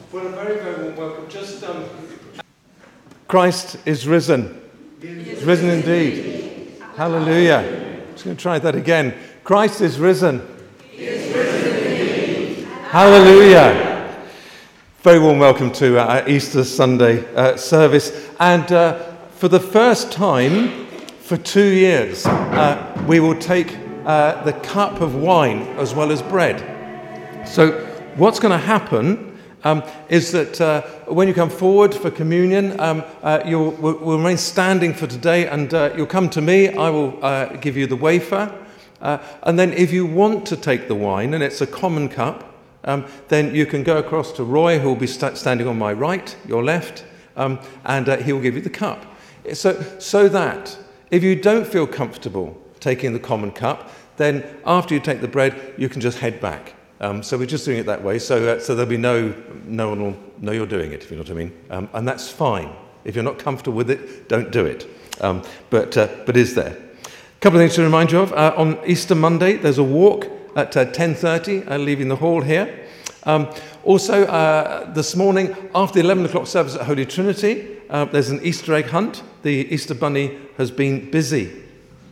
Well, a very, very warm welcome. Christ is risen. He is risen indeed. Hallelujah. I'm just going to try that again. Christ is risen. He is risen indeed. Hallelujah. Very warm welcome to our Easter Sunday service. And for the first time for 2 years, we will take the cup of wine as well as bread. So what's going to happen is that when you come forward for communion, we'll remain standing for today, and you'll come to me. I will give you the wafer. And then if you want to take the wine, and it's a common cup, then you can go across to Roy, who will be standing on my right, your left, and he will give you the cup. So that if you don't feel comfortable taking the common cup, then after you take the bread, you can just head back. So we're just doing it that way, so there'll be no one will know you're doing it, if you know what I mean. And that's fine. If you're not comfortable with it, don't do it. But is there? A couple of things to remind you of. On Easter Monday, there's a walk at 10:30, leaving the hall here. Also, this morning, after the 11 o'clock service at Holy Trinity, there's an Easter egg hunt. The Easter Bunny has been busy.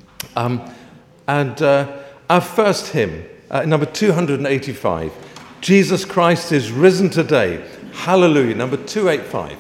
And our first hymn, number 285, Jesus Christ is risen today. Hallelujah, number 285.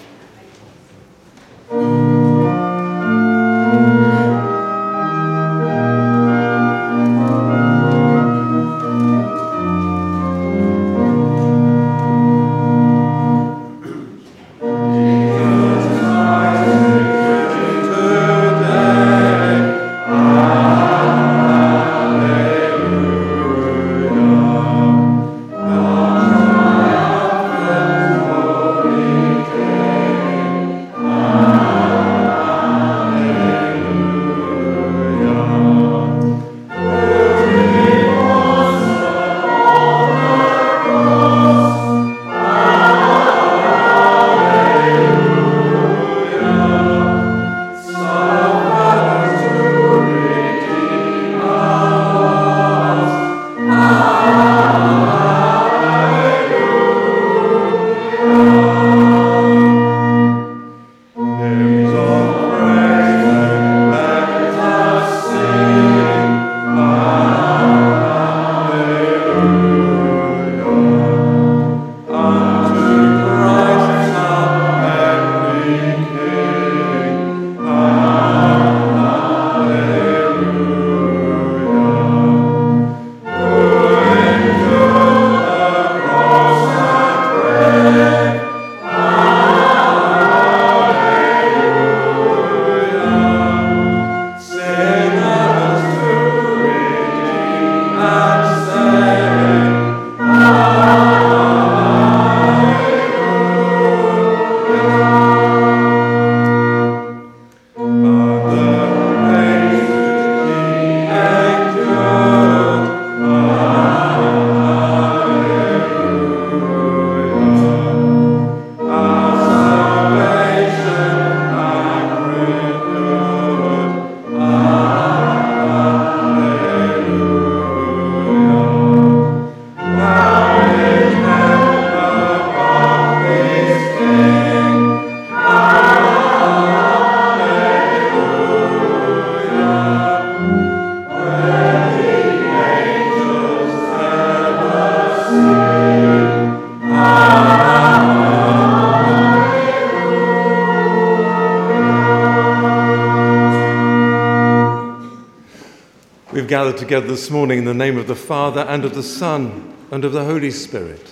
Gathered together this morning in the name of the Father and of the Son and of the Holy Spirit.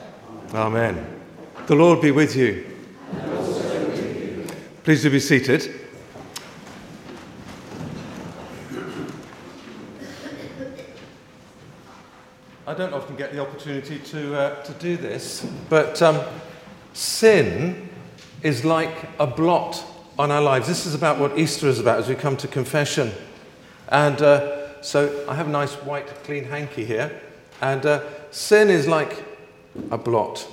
Amen. The Lord be with you. And also with you. Please do be seated. I don't often get the opportunity to do this, but sin is like a blot on our lives. This is about what Easter is about as we come to confession. And so I have a nice white clean hanky here, and sin is like a blot.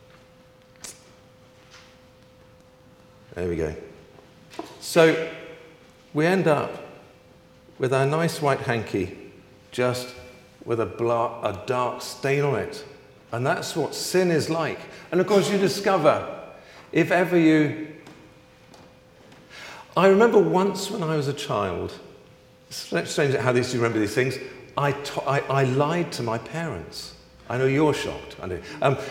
There we go. So we end up with our nice white hanky just with a dark stain on it. And that's what sin is like. And of course you discover, if ever you... I remember once when I was a child, it's strange how you remember these things, I lied to my parents. I know you're shocked. I know.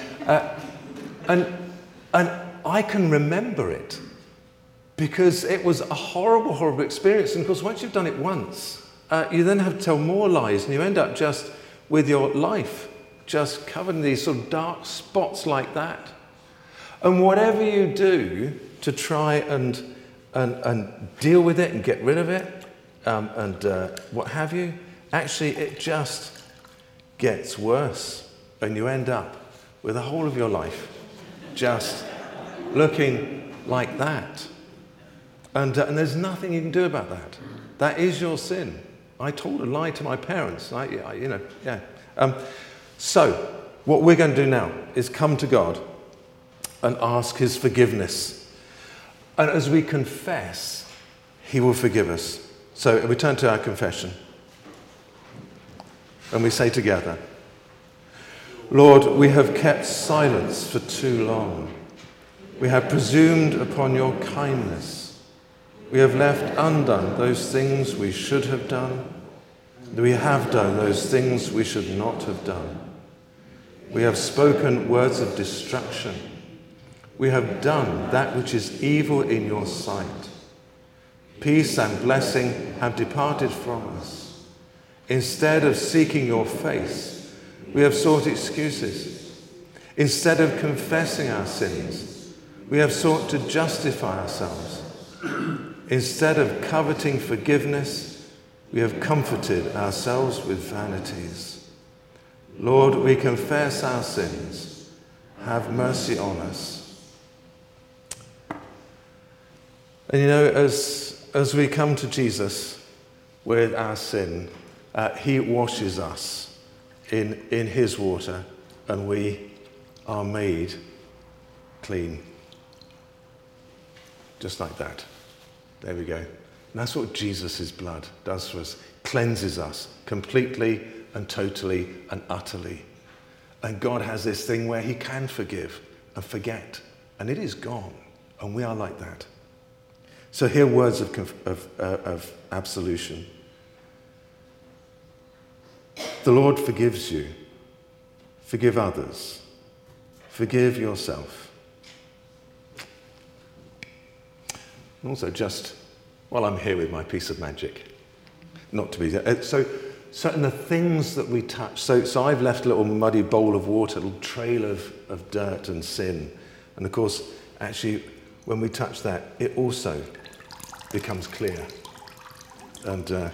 And I can remember it because it was a horrible, horrible experience. And of course, once you've done it once, you then have to tell more lies, and you end up just with your life just covered in these sort of dark spots like that. And whatever you do to try and deal with it and get rid of it, and what have you, actually it just gets worse, and you end up with the whole of your life just looking like that. And there's nothing you can do about that. That is your sin. I told a lie to my parents. So what we're going to do now is come to God and ask his forgiveness. And as we confess, he will forgive us. So we turn to our confession. And we say together, Lord, we have kept silence for too long. We have presumed upon your kindness. We have left undone those things we should have done. We have done those things we should not have done. We have spoken words of destruction. We have done that which is evil in your sight. Peace and blessing have departed from us. Instead of seeking your face, we have sought excuses. Instead of confessing our sins, we have sought to justify ourselves. Instead of coveting forgiveness, we have comforted ourselves with vanities. Lord, we confess our sins. Have mercy on us. And you know, as we come to Jesus with our sin, he washes us in his water, and we are made clean. Just like that. There we go. And that's what Jesus' blood does for us. Cleanses us completely and totally and utterly. And God has this thing where he can forgive and forget. And it is gone. And we are like that. So here are words of absolution. The Lord forgives you. Forgive others. Forgive yourself. And also just, while I'm here with my piece of magic, not to be there. So in the things that we touch, so I've left a little muddy bowl of water, a little trail of dirt and sin. And of course, actually, when we touch that, it also becomes clear. And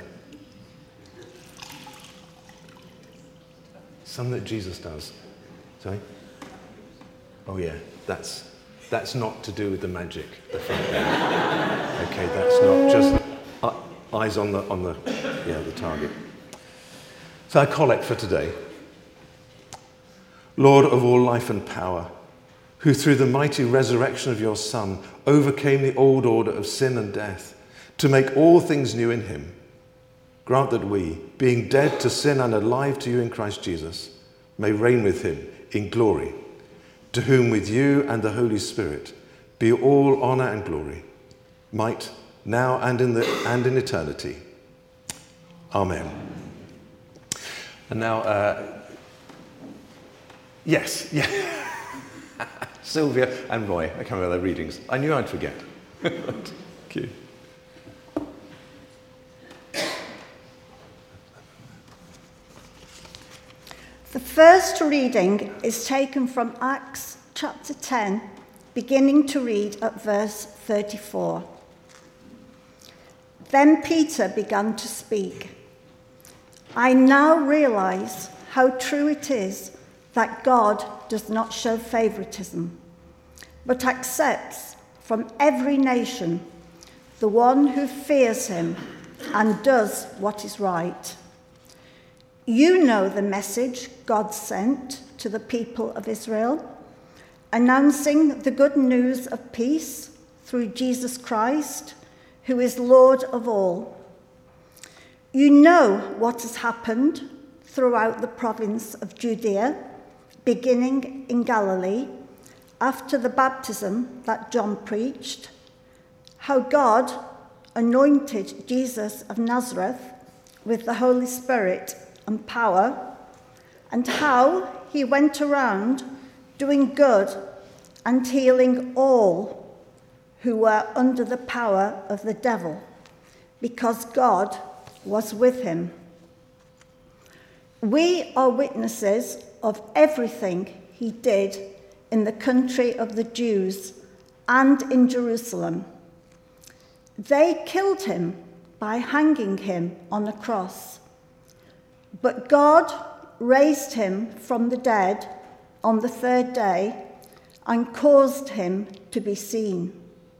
something that Jesus does. Sorry? Oh yeah, that's not to do with the magic. The front there. Okay, that's not just eyes on the target. So I collect for today. Lord of all life and power, who through the mighty resurrection of your Son overcame the old order of sin and death, to make all things new in him, grant that we, being dead to sin and alive to you in Christ Jesus, may reign with him in glory, to whom with you and the Holy Spirit be all honour and glory, might, now and in eternity. Amen. And now, yes. Sylvia and Roy, I can't remember their readings. I knew I'd forget. Thank you. The first reading is taken from Acts chapter 10, beginning to read at verse 34. Then Peter began to speak. I now realize how true it is that God does not show favoritism, but accepts from every nation the one who fears him and does what is right. You know the message God sent to the people of Israel, announcing the good news of peace through Jesus Christ, who is Lord of all. You know what has happened throughout the province of Judea, beginning in Galilee, after the baptism that John preached, how God anointed Jesus of Nazareth with the Holy Spirit and power, and how he went around doing good and healing all who were under the power of the devil, because God was with him. We are witnesses of everything he did in the country of the Jews and in Jerusalem. They killed him by hanging him on a cross, but God raised him from the dead on the third day and caused him to be seen.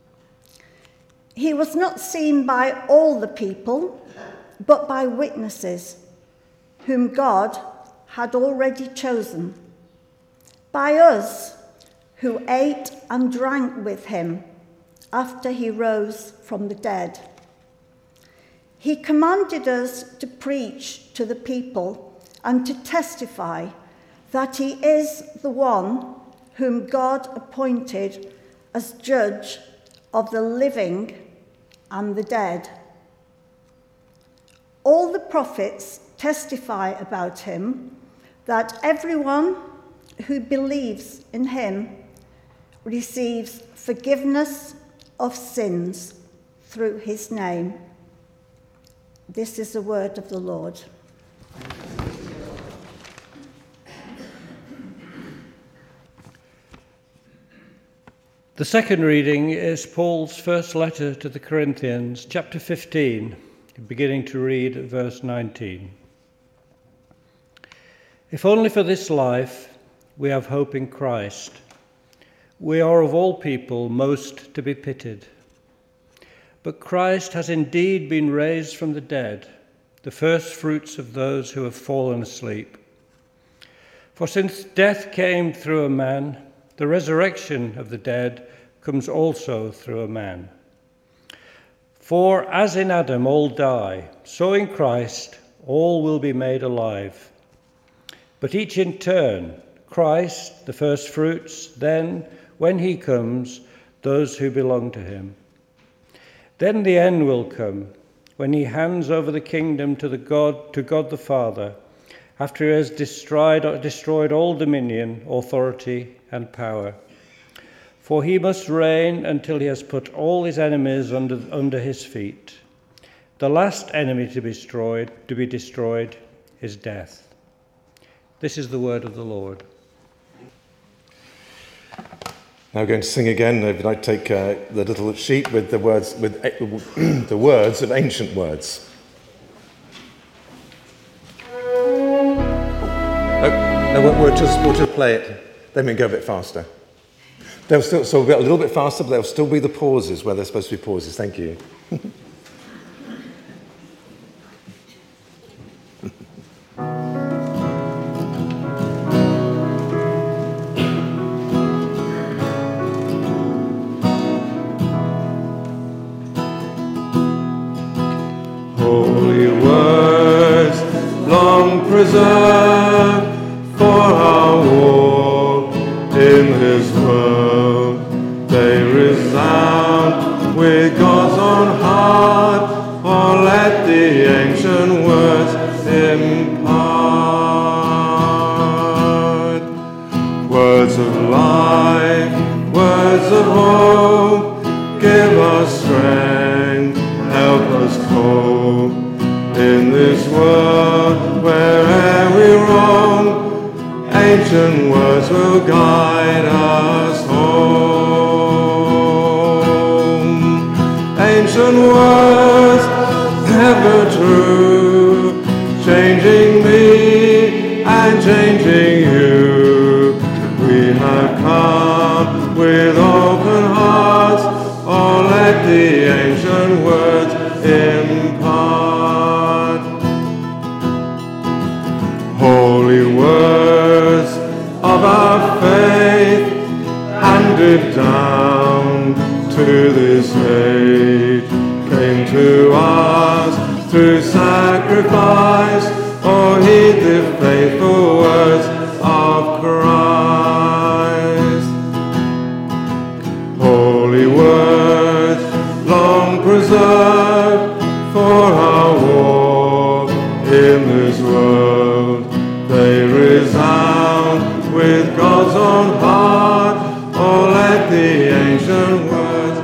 He was not seen by all the people, but by witnesses whom God had already chosen, by us who ate and drank with him after he rose from the dead. He commanded us to preach to the people and to testify that he is the one whom God appointed as judge of the living and the dead. All the prophets testify about him, that everyone who believes in him receives forgiveness of sins through his name. This is the word of the Lord. The second reading is Paul's first letter to the Corinthians, chapter 15, beginning to read at verse 19. If only for this life we have hope in Christ, we are of all people most to be pitied. But Christ has indeed been raised from the dead, the first fruits of those who have fallen asleep. For since death came through a man, the resurrection of the dead comes also through a man. For as in Adam all die, so in Christ all will be made alive. But each in turn, Christ, the first fruits, then, when he comes, those who belong to him. Then the end will come, when he hands over the kingdom to God the Father, after he has destroyed all dominion, authority, and power. For he must reign until he has put all his enemies under his feet. The last enemy to be destroyed is death. This is the word of the Lord. Now we're going to sing again. If I take the little sheet with the words, the words of ancient words. We'll just play it. Then we go a bit faster. They'll still, so we'll get a little bit faster, but there'll still be the pauses where there's supposed to be pauses. Thank you. Holy words, long preserved for our walk in this world, they resound with God's own heart. Oh, let the ancient words impart words of life, words of hope, give us strength, help us cope in this world where'er we roam. Ancient words will guide us home. Ancient words, ever true, changing me and changing you. We have come with open hearts. Oh, let the ancient words impart. Holy words of our faith, handed down to this age, came to us through sacrifice. Oh, heed the faithful words of Christ. ancient words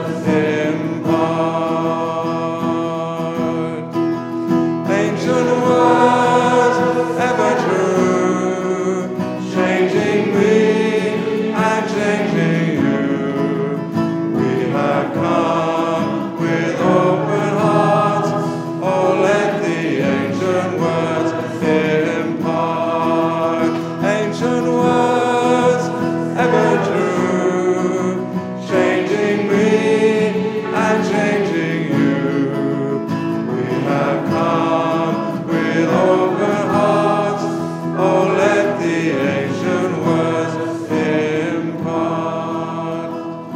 impart. Ancient words, ever true, changing me and changing you. We have come with open hearts. Oh, let the ancient words impart. Ancient words, ever true, changing me and changing you. We have come with open hearts. Oh, let the ancient words impart.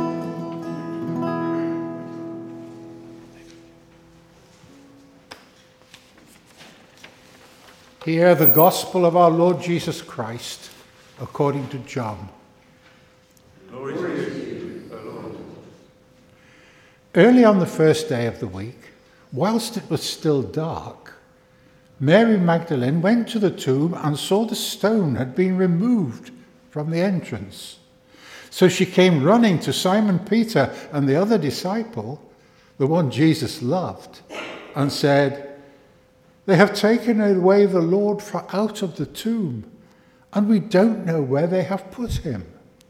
Hear the gospel of our Lord Jesus Christ according to John. Glory to you, O Lord. Early on the first day of the week, whilst it was still dark, Mary Magdalene went to the tomb and saw the stone had been removed from the entrance. So she came running to Simon Peter and the other disciple, the one Jesus loved, and said, "They have taken away the Lord out of the tomb, and we don't know where they have put him."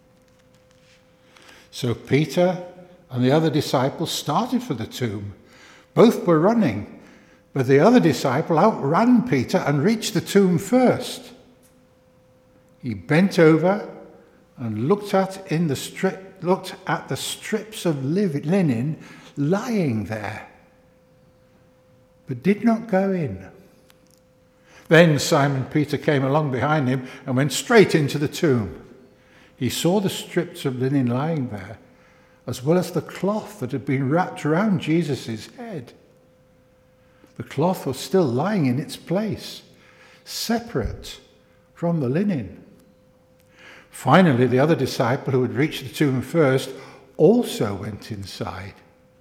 So Peter and the other disciple started for the tomb. Both were running, but the other disciple outran Peter and reached the tomb first. He bent over and looked at the strips of linen lying there, but did not go in. Then Simon Peter came along behind him and went straight into the tomb. He saw the strips of linen lying there, as well as the cloth that had been wrapped around Jesus' head. The cloth was still lying in its place, separate from the linen. Finally, the other disciple who had reached the tomb first also went inside.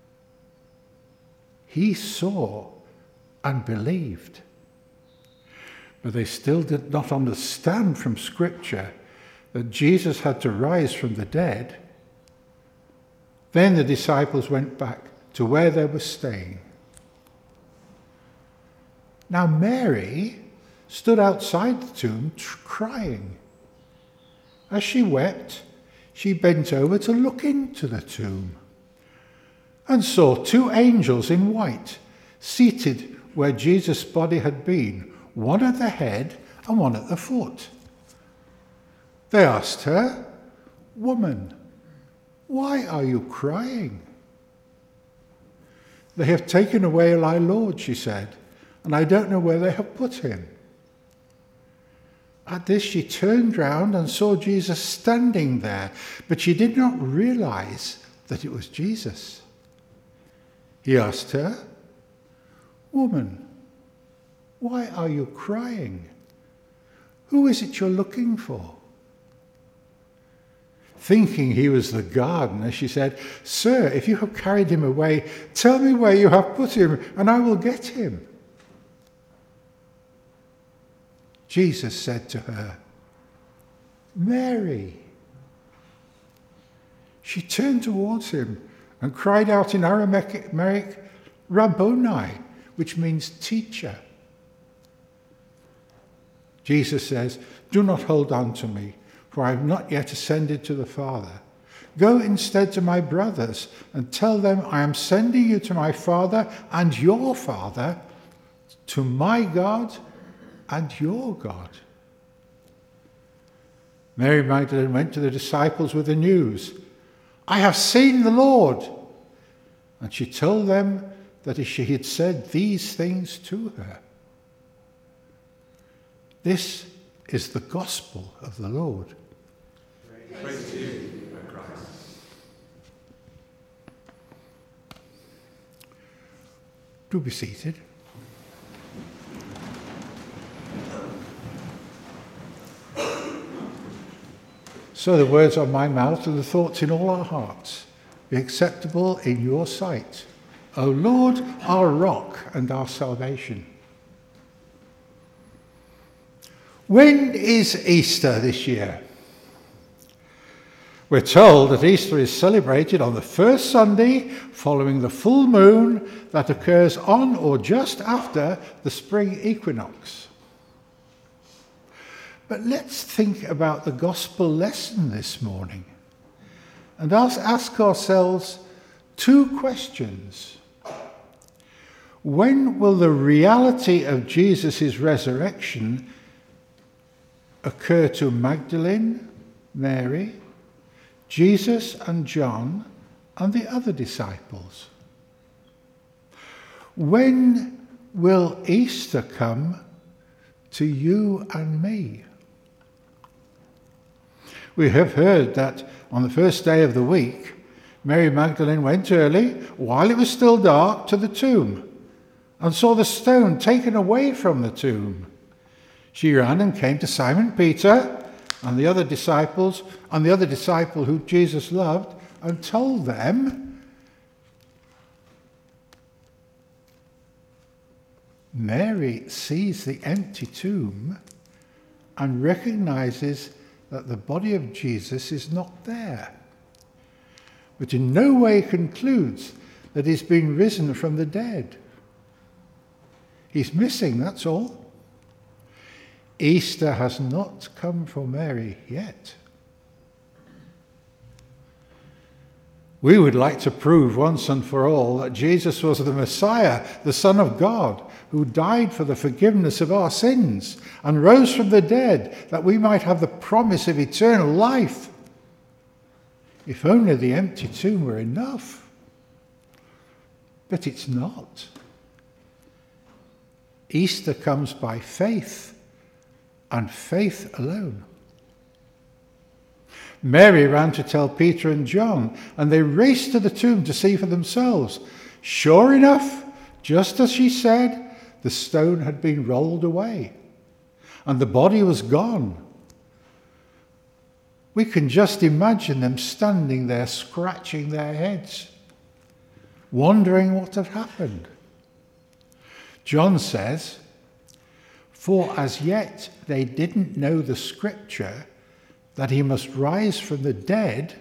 He saw and believed. But they still did not understand from Scripture that Jesus had to rise from the dead. Then the disciples went back to where they were staying. Now Mary stood outside the tomb crying. As she wept, she bent over to look into the tomb and saw two angels in white seated where Jesus' body had been, one at the head and one at the foot. They asked her, "Woman, why are you crying?" "They have taken away my Lord," she said, "and I don't know where they have put him." At this she turned round and saw Jesus standing there, but she did not realize that it was Jesus. He asked her, "Woman, why are you crying? Who is it you're looking for?" Thinking he was the gardener, she said, "Sir, if you have carried him away, tell me where you have put him, and I will get him." Jesus said to her, "Mary." She turned towards him and cried out in Aramaic, "Rabboni," which means teacher. Jesus says, "Do not hold on to me, for I have not yet ascended to the Father. Go instead to my brothers and tell them I am sending you to my Father and your Father, to my God and your God." Mary Magdalene went to the disciples with the news, "I have seen the Lord." And she told them that she had said these things to her. This is the gospel of the Lord. Praise to you, O Christ. Do be seated. So the words of my mouth and the thoughts in all our hearts be acceptable in your sight, O Lord, our rock and our salvation. When is Easter this year? We're told that Easter is celebrated on the first Sunday following the full moon that occurs on or just after the spring equinox. But let's think about the gospel lesson this morning and ask ourselves two questions. When will the reality of Jesus' resurrection occur to Magdalene, Mary, Jesus and John, and the other disciples? When will Easter come to you and me? We have heard that on the first day of the week, Mary Magdalene went early, while it was still dark, to the tomb and saw the stone taken away from the tomb. She ran and came to Simon Peter and the other disciples, and the other disciple who Jesus loved, and told them, Mary sees the empty tomb and recognizes that the body of Jesus is not there, but in no way concludes that he's been risen from the dead. He's missing, that's all. Easter has not come for Mary yet. We would like to prove once and for all that Jesus was the Messiah, the Son of God, who died for the forgiveness of our sins and rose from the dead that we might have the promise of eternal life. If only the empty tomb were enough. But it's not. Easter comes by faith, and faith alone. Mary ran to tell Peter and John, and they raced to the tomb to see for themselves. Sure enough, just as she said, the stone had been rolled away, and the body was gone. We can just imagine them standing there, scratching their heads, wondering what had happened. John says, for as yet they didn't know the scripture that he must rise from the dead,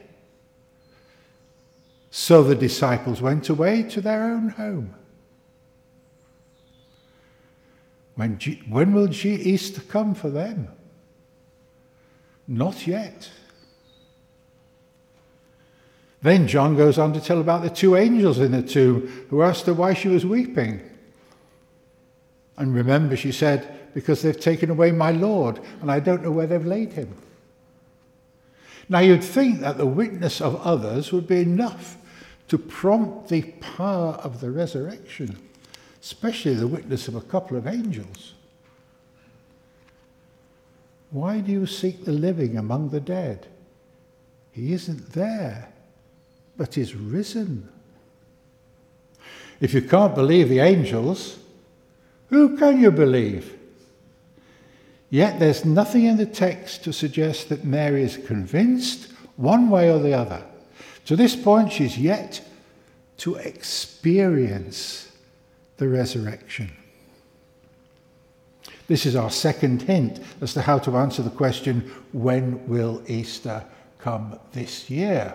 so the disciples went away to their own home. When will Easter come for them? Not yet. Then John goes on to tell about the two angels in the tomb who asked her why she was weeping. And remember, she said, because they've taken away my Lord, and I don't know where they've laid him. Now, you'd think that the witness of others would be enough to prompt the power of the resurrection, especially the witness of a couple of angels. Why do you seek the living among the dead? He isn't there, but is risen. If you can't believe the angels, who can you believe? Yet there's nothing in the text to suggest that Mary is convinced one way or the other. To this point, she's yet to experience the resurrection. This is our second hint as to how to answer the question, when will Easter come this year?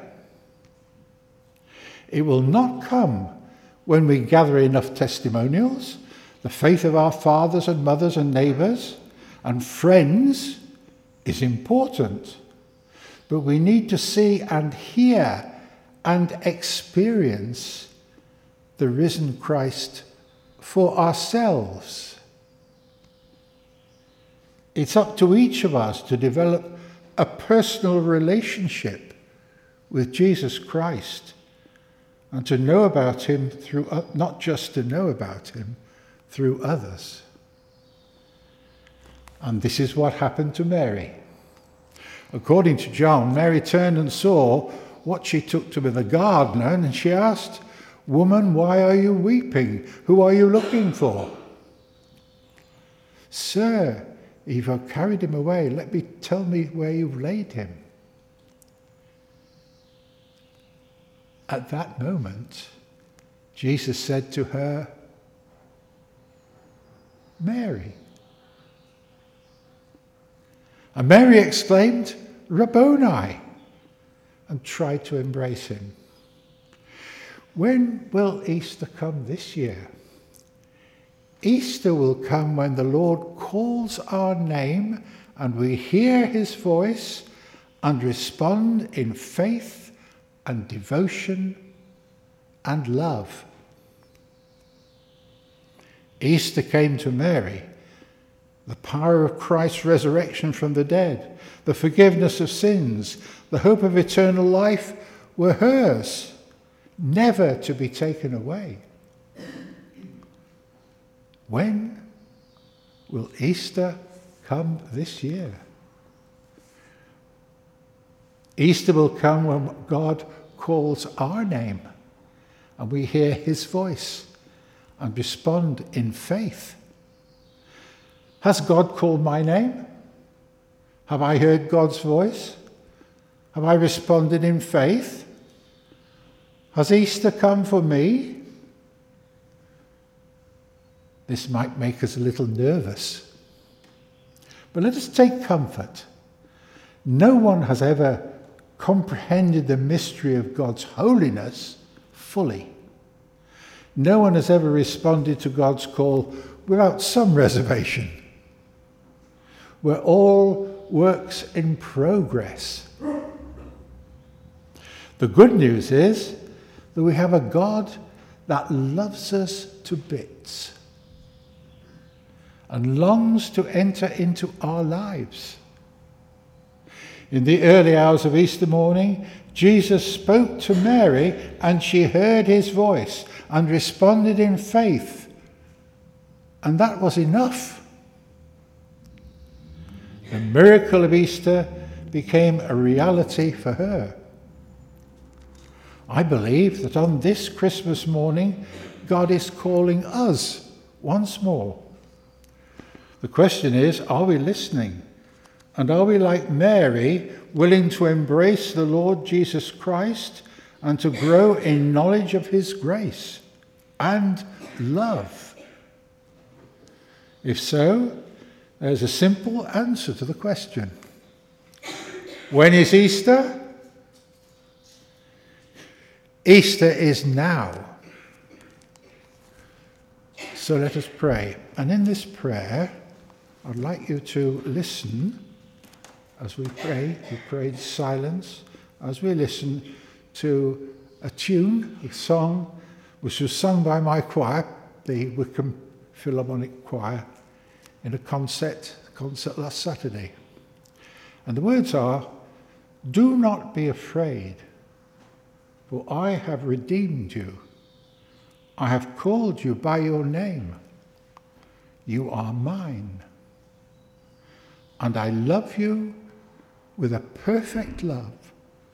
It will not come when we gather enough testimonials, the faith of our fathers and mothers and neighbours and friends is important, but we need to see and hear and experience the risen Christ for ourselves. It's up to each of us to develop a personal relationship with Jesus Christ and to know about him through, not just to know about him, through others. And this is what happened to Mary. According to John, Mary turned and saw what she took to be the gardener, and she asked, "Woman, why are you weeping? Who are you looking for?" "Sir, if you've carried him away, tell me where you've laid him." At that moment, Jesus said to her, "Mary." And Mary exclaimed, "Rabboni." and try to embrace him. When will Easter come this year? Easter will come when the Lord calls our name and we hear his voice and respond in faith and devotion and love. Easter came to Mary. The power of Christ's resurrection from the dead, the forgiveness of sins, the hope of eternal life were hers, never to be taken away. When will Easter come this year? Easter will come when God calls our name and we hear his voice and respond in faith. Has God called my name? Have I heard God's voice? Have I responded in faith? Has Easter come for me? This might make us a little nervous. But let us take comfort. No one has ever comprehended the mystery of God's holiness fully. No one has ever responded to God's call without some reservation. We're all works in progress. The good news is that we have a God that loves us to bits and longs to enter into our lives. In the early hours of Easter morning, Jesus spoke to Mary and she heard his voice and responded in faith. And that was enough. The miracle of Easter became a reality for her. I believe that on this Christmas morning, God is calling us once more. The question is, are we listening? And are we like Mary, willing to embrace the Lord Jesus Christ and to grow in knowledge of his grace and love? If so, there's a simple answer to the question. When is Easter? Easter is now. So let us pray. And in this prayer, I'd like you to listen as we pray. We pray in silence as we listen to a tune, a song, which was sung by my choir, the Wycombe Philharmonic Choir, in a concert last Saturday. And the words are, "Do not be afraid, for I have redeemed you. I have called you by your name. You are mine. And I love you with a perfect love.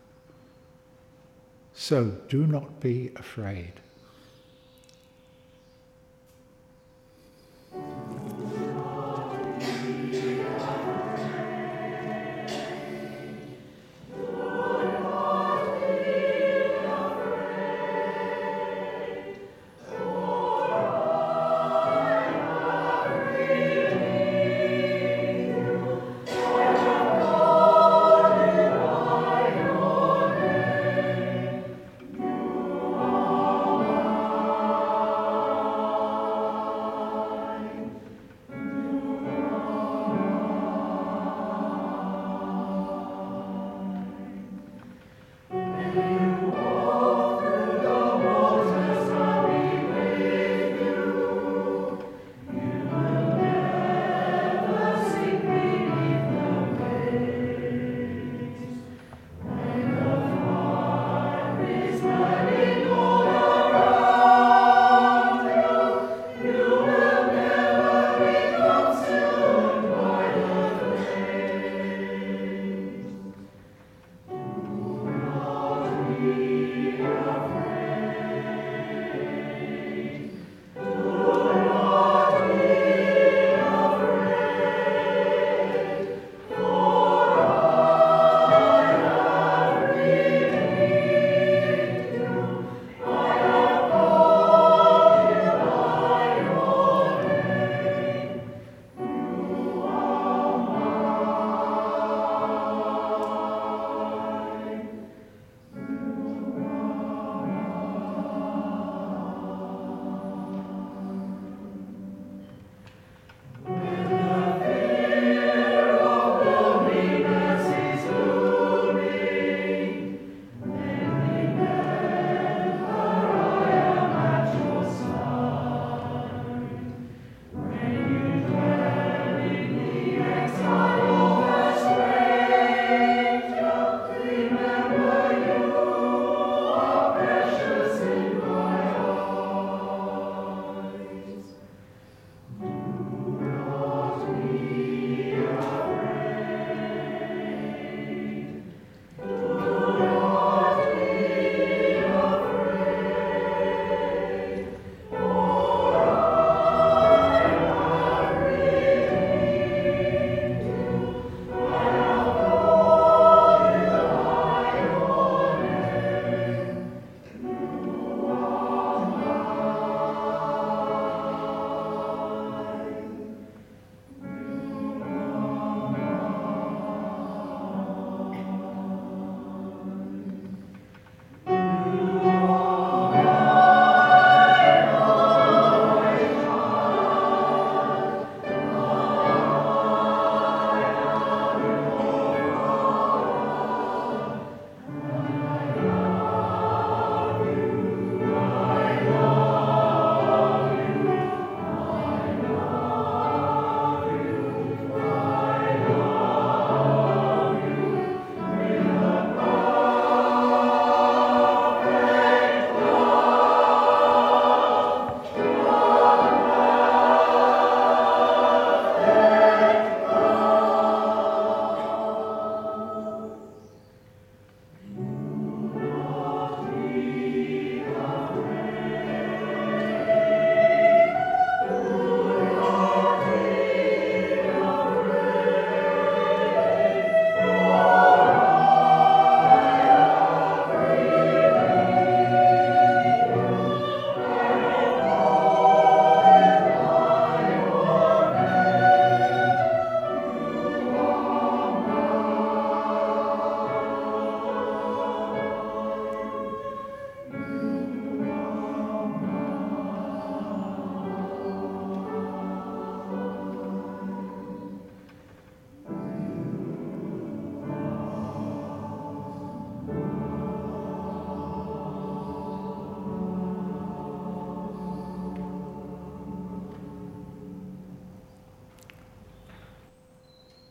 So do not be afraid."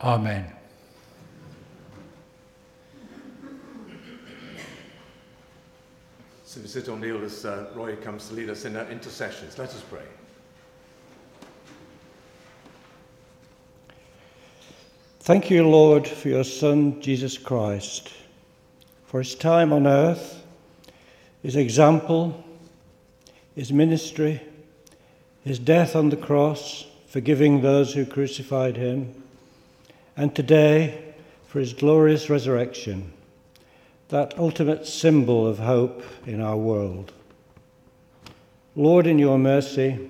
Amen. So we sit or kneel as Roy comes to lead us in our intercessions. Let us pray. Thank you, Lord, for your Son, Jesus Christ, for his time on earth, his example, his ministry, his death on the cross, forgiving those who crucified him, and today for his glorious resurrection, that ultimate symbol of hope in our world. Lord, in your mercy,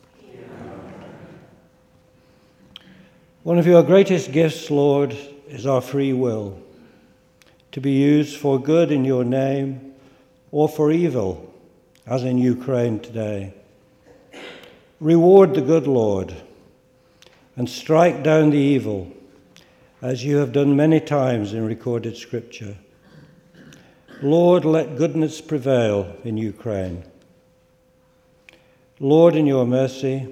one of your greatest gifts, Lord, is our free will, to be used for good in your name or for evil, as in Ukraine today. Reward the good, Lord, and strike down the evil, as you have done many times in recorded scripture. Lord, let goodness prevail in Ukraine. Lord, in your mercy,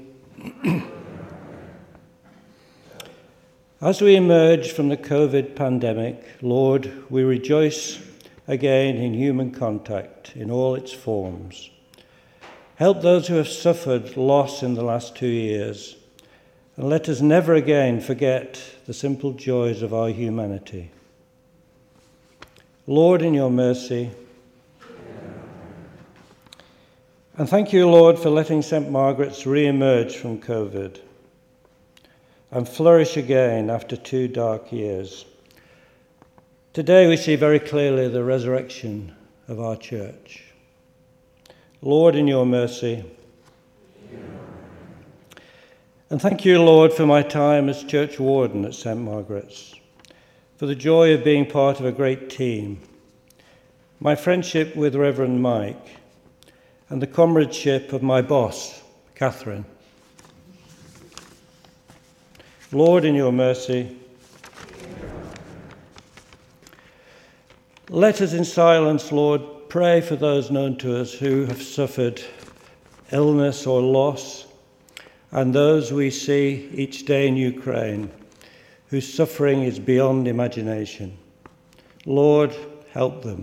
as we emerge from the COVID pandemic, Lord, we rejoice again in human contact in all its forms. Help those who have suffered loss in the last 2 years, and let us never again forget the simple joys of our humanity. Lord, in your mercy, and thank you, Lord, for letting St. Margaret's re-emerge from COVID and flourish again after 2 dark years. Today we see very clearly the resurrection of our church. Lord, in your mercy. And thank you, Lord, for my time as church warden at St. Margaret's, for the joy of being part of a great team, my friendship with Reverend Mike, and the comradeship of my boss, Catherine. Lord, in your mercy, let us in silence, Lord, pray for those known to us who have suffered illness or loss, and those we see each day in Ukraine, whose suffering is beyond imagination. Lord, help them.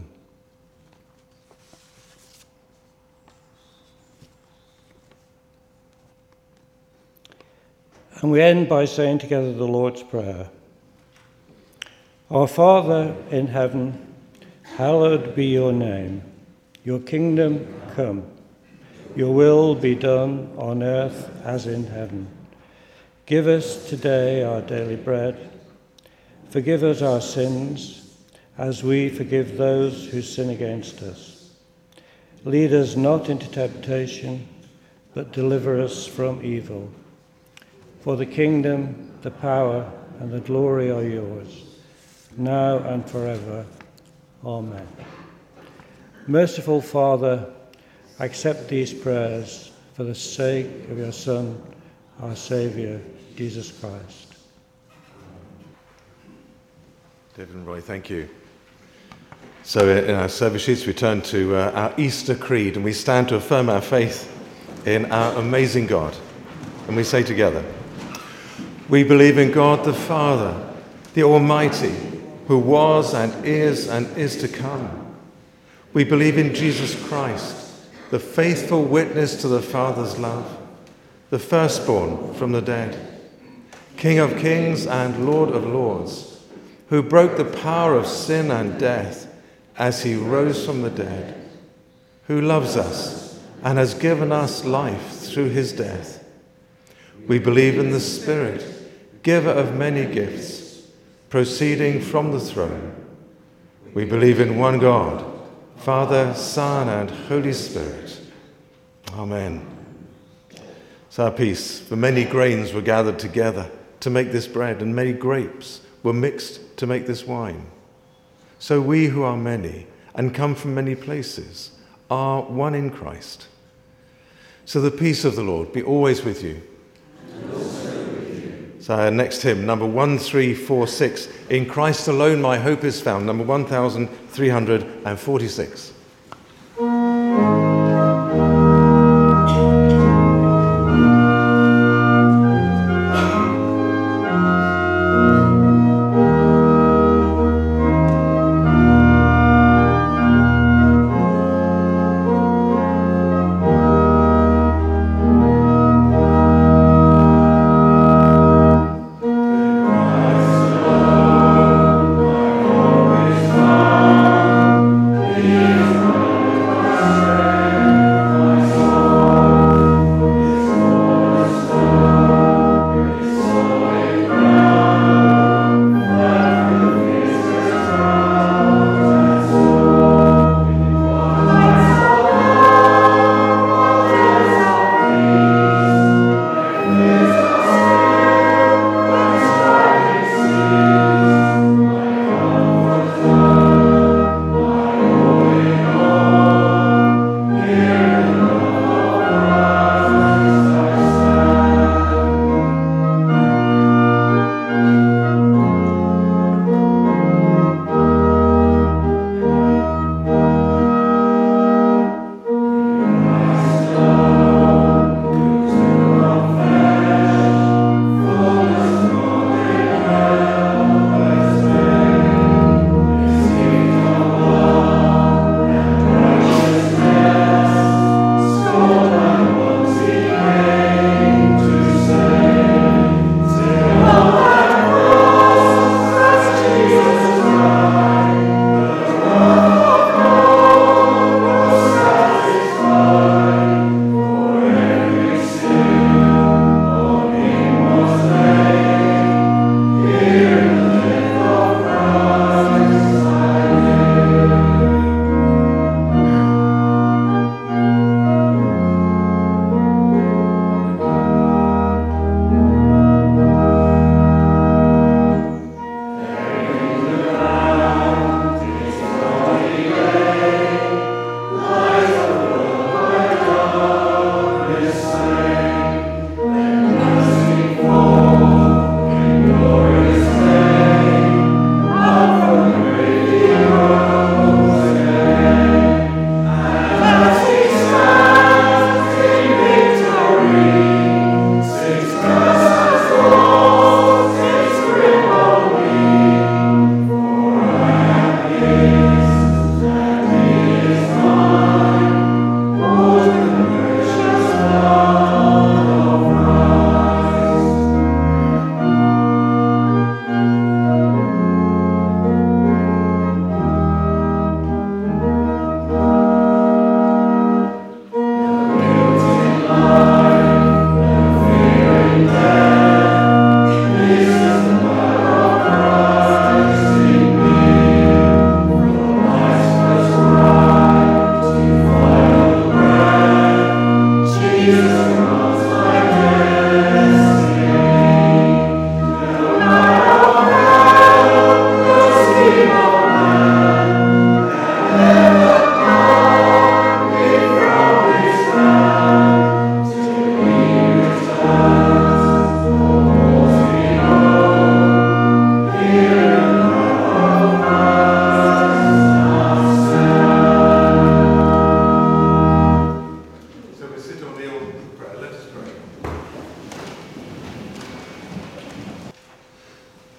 And we end by saying together the Lord's Prayer. Our Father in heaven, hallowed be your name. Your kingdom come. Your will be done on earth as in heaven. Give us today our daily bread. Forgive us our sins, as we forgive those who sin against us. Lead us not into temptation, but deliver us from evil. For the kingdom, the power, and the glory are yours, now and forever. Amen. Merciful Father, accept these prayers for the sake of your Son, our Saviour, Jesus Christ. David and Roy, thank you. So in our service sheets, we turn to our Easter Creed, and we stand to affirm our faith in our amazing God. And we say together, we believe in God the Father, the Almighty, who was and is to come. We believe in Jesus Christ, the faithful witness to the Father's love, the firstborn from the dead, King of kings and Lord of lords, who broke the power of sin and death as he rose from the dead, who loves us and has given us life through his death. We believe in the Spirit, giver of many gifts, proceeding from the throne. We believe in one God, Father, Son, and Holy Spirit. Amen. So our peace, for many grains were gathered together to make this bread, and many grapes were mixed to make this wine. So we who are many and come from many places are one in Christ. So the peace of the Lord be always with you. And also with you. So our next hymn, number 1346, In Christ Alone My Hope is Found, number 1346.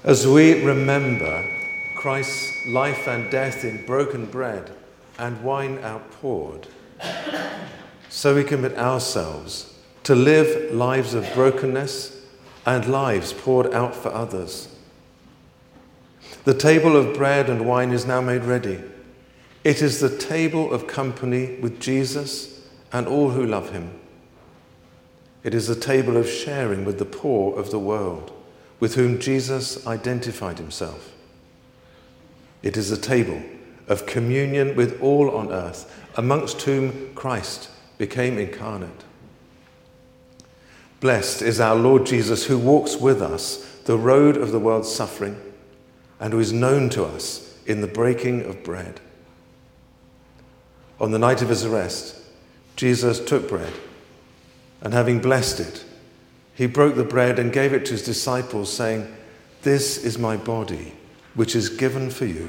As we remember Christ's life and death in broken bread and wine outpoured, so we commit ourselves to live lives of brokenness and lives poured out for others. The table of bread and wine is now made ready. It is the table of company with Jesus and all who love him. It is the table of sharing with the poor of the world, with whom Jesus identified himself. It is the table of communion with all on earth, amongst whom Christ became incarnate. Blessed is our Lord Jesus, who walks with us the road of the world's suffering and who is known to us in the breaking of bread. On the night of his arrest, Jesus took bread, and having blessed it, he broke the bread and gave it to his disciples, saying, "This is my body, which is given for you."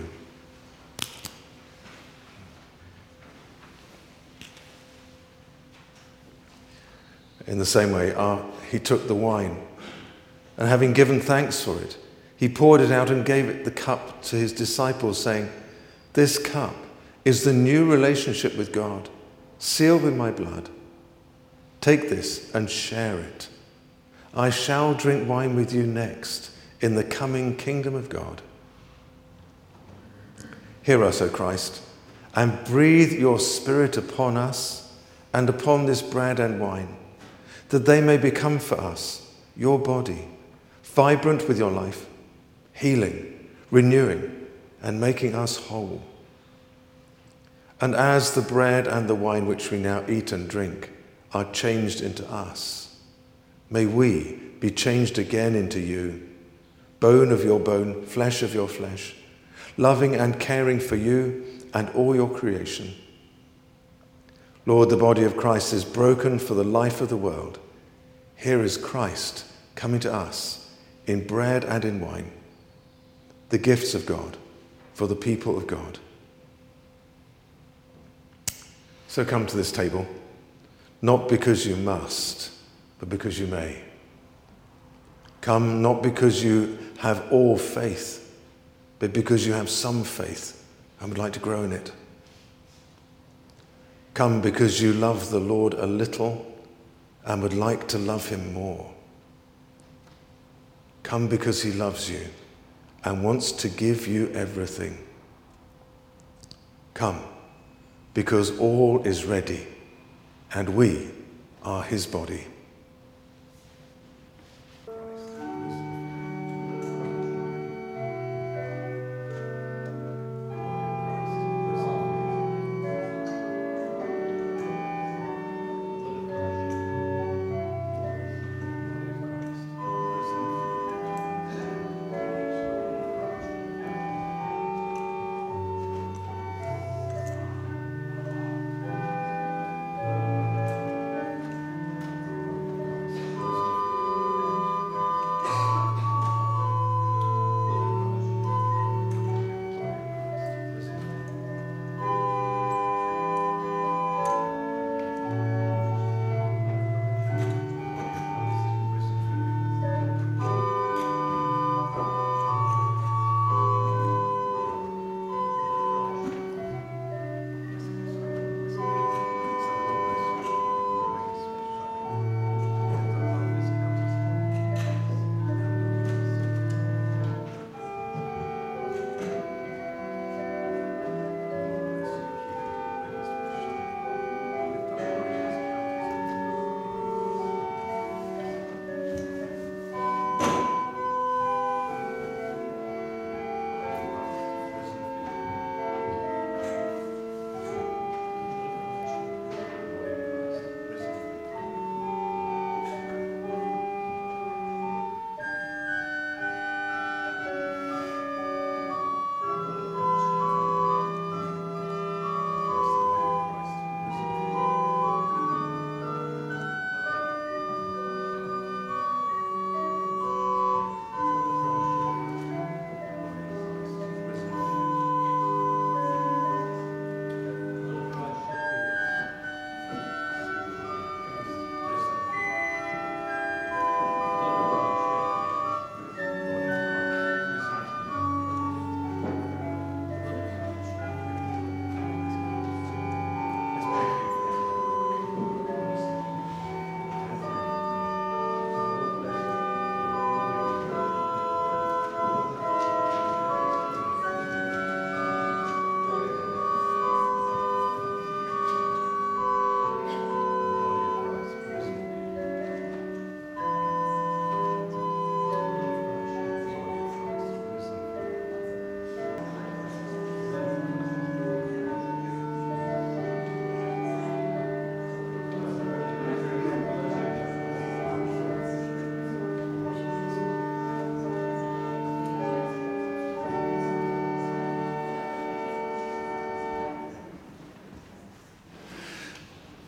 In the same way, he took the wine, and having given thanks for it, he poured it out and gave the cup to his disciples, saying, "This cup is the new relationship with God, sealed with my blood. Take this and share it. I shall drink wine with you next in the coming kingdom of God." Hear us, O Christ, and breathe your Spirit upon us and upon this bread and wine, that they may become for us your body, vibrant with your life, healing, renewing, and making us whole. And as the bread and the wine which we now eat and drink are changed into us, may we be changed again into you, bone of your bone, flesh of your flesh, loving and caring for you and all your creation. Lord, the body of Christ is broken for the life of the world. Here is Christ coming to us in bread and in wine, the gifts of God for the people of God. So come to this table, not because you must, but because you may. Come not because you have all faith, but because you have some faith and would like to grow in it. Come because you love the Lord a little and would like to love him more. Come because he loves you and wants to give you everything. Come because all is ready and we are his body.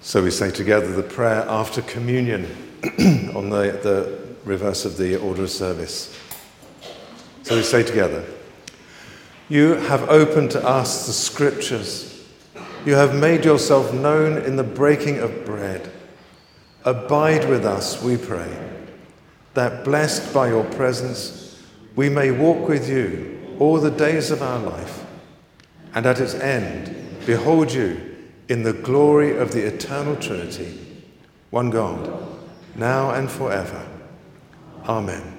So we say together the prayer after communion on the reverse of the order of service. So we say together, you have opened to us the scriptures. You have made yourself known in the breaking of bread. Abide with us, we pray, that blessed by your presence, we may walk with you all the days of our life, and at its end, behold you in the glory of the eternal Trinity, one God, now and forever. Amen.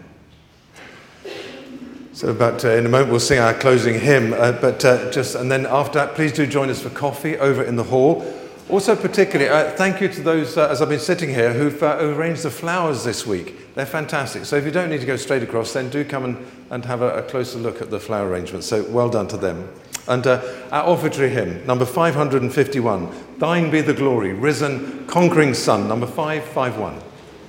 So in a moment we'll sing our closing hymn, and then after that, please do join us for coffee over in the hall. Also particularly, thank you to those, as I've been sitting here, who've arranged the flowers this week. They're fantastic. So if you don't need to go straight across, then do come and have a closer look at the flower arrangements. So well done to them. And our offertory hymn, number 551, Thine be the glory, risen, conquering Son, number 551.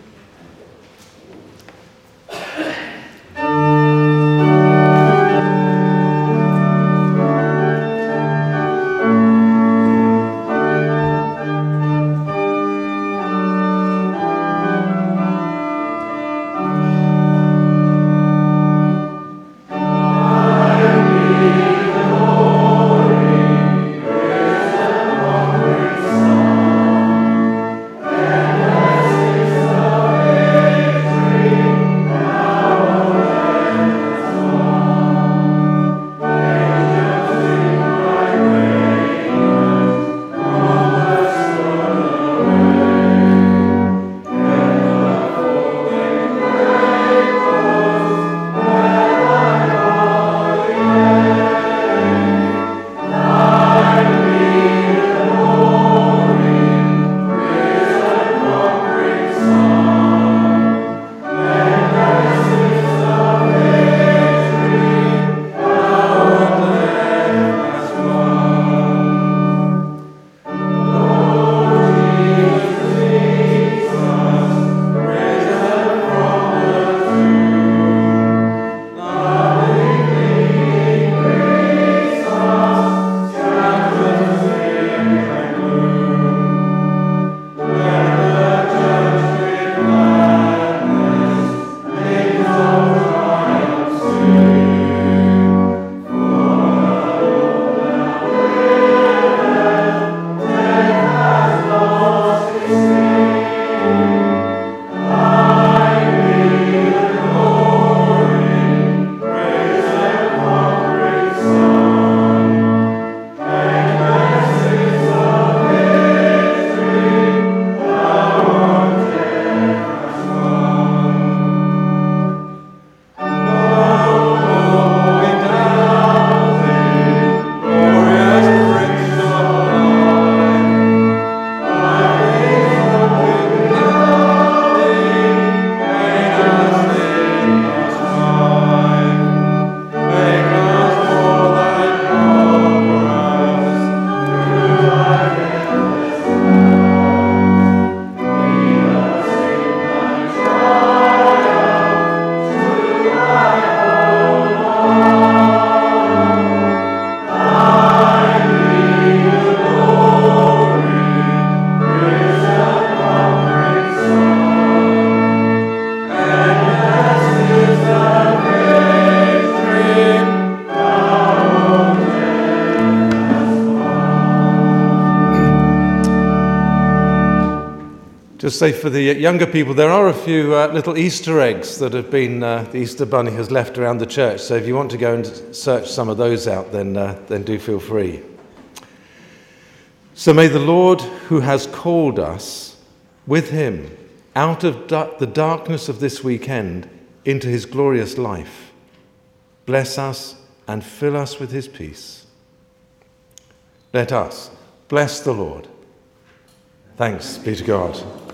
Just say for the younger people, there are a few little Easter eggs that have been, the Easter Bunny has left around the church. So if you want to go and search some of those out, then do feel free. So may the Lord, who has called us with him out of the darkness of this weekend into his glorious life, bless us and fill us with his peace. Let us bless the Lord. Thanks be to God.